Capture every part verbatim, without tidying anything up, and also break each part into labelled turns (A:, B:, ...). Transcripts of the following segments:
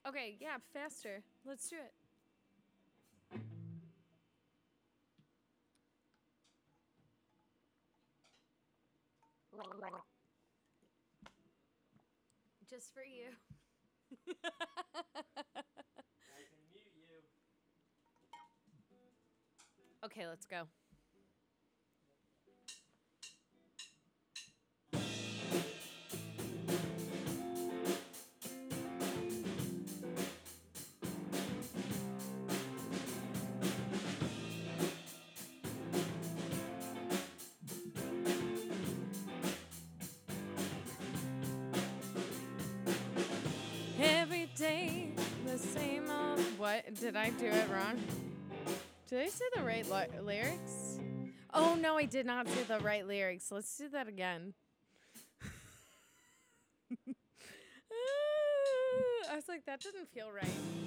A: Okay, yeah, faster. Let's do it. Just for you.
B: I can mute you.
A: Okay, let's go. Every day, the same old. What? Did I do it wrong? Did I say the right li- lyrics? Oh, no, I did not say the right lyrics. Let's do that again. I was like, that doesn't feel right.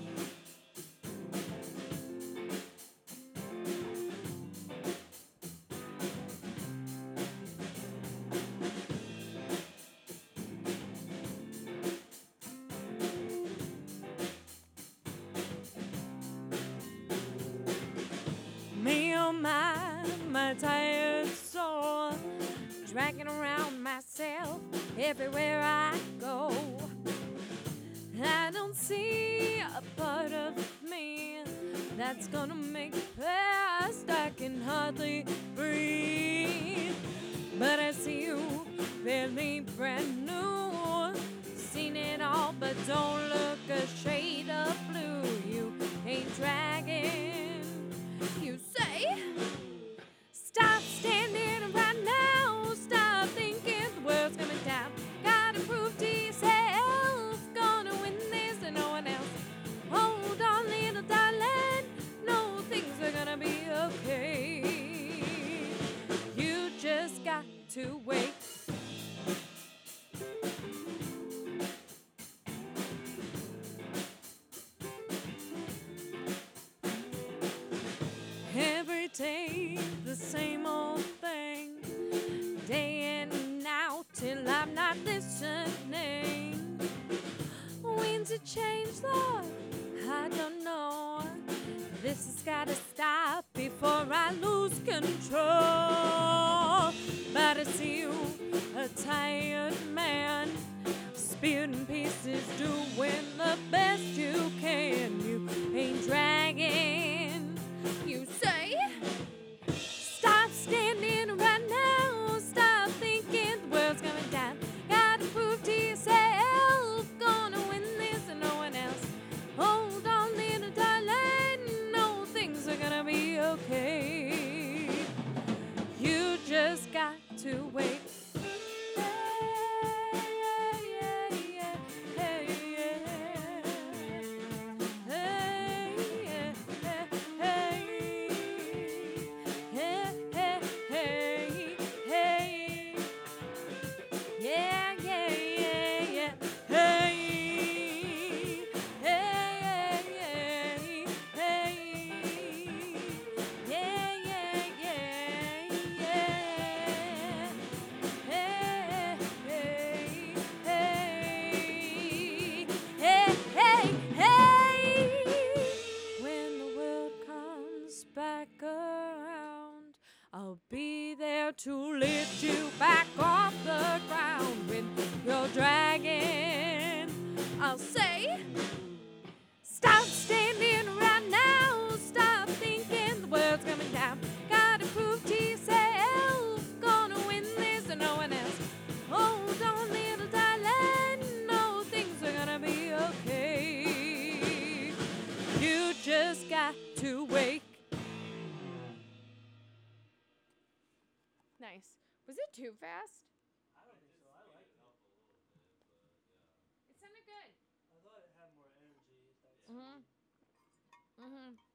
A: Me, oh my, my tired soul, dragging around myself everywhere I go. I don't see a part of me that's gonna make it past. I can hardly breathe, but I see you, barely brand new. Seen it all, but don't look a shade of blue. You ain't dragging. You say, stop standing right now. Stop thinking the world's coming down. Gotta prove to yourself, gonna win this and no one else. Hold on, little darling. No, things are gonna be okay. You just got to wait. Every day, the same old thing. Day in and out till I'm not listening. When's it change, Lord? I don't know. This has gotta stop before I lose control. But I see you, a tired man, speared in pieces, doing the best you can. You ain't dragging. You say, stop standing right now. Stop thinking the world's coming down. Gotta prove to yourself, gonna win this and no one else. Hold on, little darling. No, things are gonna be okay. You just got to wait. Yeah, yeah, yeah, yeah. Hey, hey, hey, hey, hey. Yeah, yeah, yeah, yeah. Hey, hey, hey, hey, hey, hey. When the world comes back around, I'll be there to lift you back off the ground. When you're dragging, I'll say, stop standing right now. Stop thinking the world's coming down. Gotta prove to yourself, gonna win this and no one else. Hold on, little darling. No, things are gonna be okay. You just got to wait. Nice. Was it too fast?
B: I don't think so. I like it.
A: It sounded good.
B: I thought it had more energy at that
A: Mhm.
B: speed.
A: Mhm.